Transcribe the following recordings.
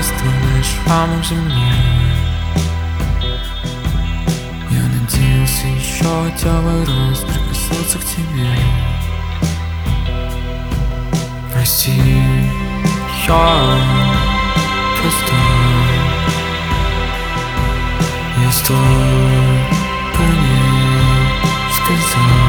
оставляешь шрамы в земле. Я надеялся еще хотя бы раз прикоснуться к тебе. Прости, я просто я столько не сказал.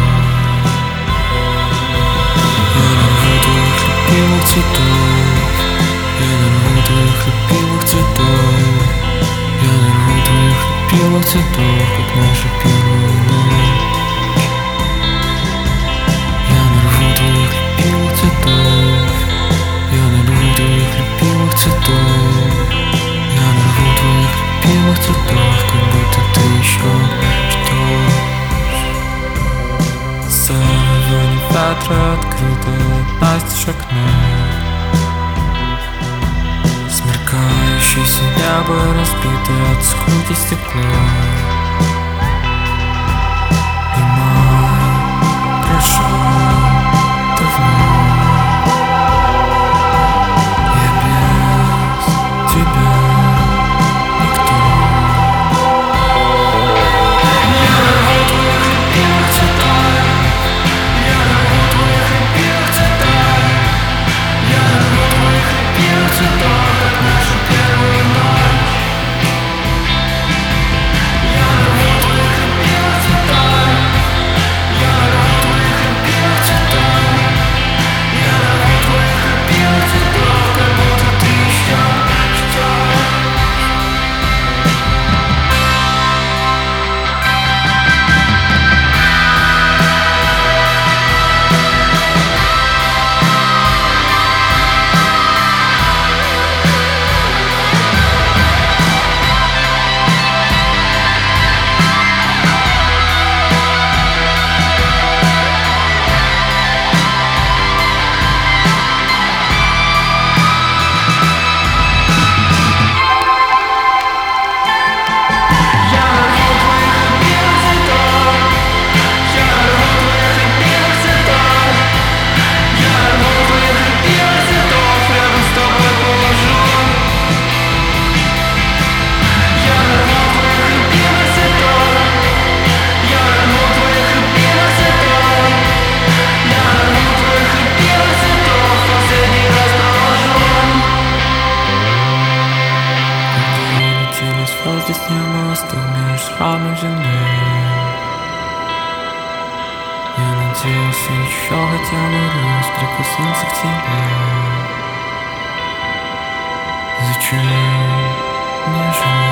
Я нарву твоих любимых цветов, я нарву твоих любимых цветов, я нарву твоих любимых цветов, как наша первая ночь. Я нарву твоих любимых цветов, я нарву твоих любимых цветов, я нарву твоих любимых цветов, как будто ты еще ждешь. Завывание ветра, открытое настежь окно, смеркающееся небо, разбитое от скуки стекло. И май прошел давно, я без тебя никто. Я нарву твоих любимых цветов, я нарву твоих любимых цветов, я нарву твоих любимых цветов, как наша первая ночь. Я нарву твоих любимых цветов, я нарву твоих любимых цветов, я нарву твоих любимых цветов, как будто ты еще ждешь. Здесь небо, оставляешь шрамы в земле. Я надеялся еще хотя бы раз прикоснуться к тебе. Зачем мне жить?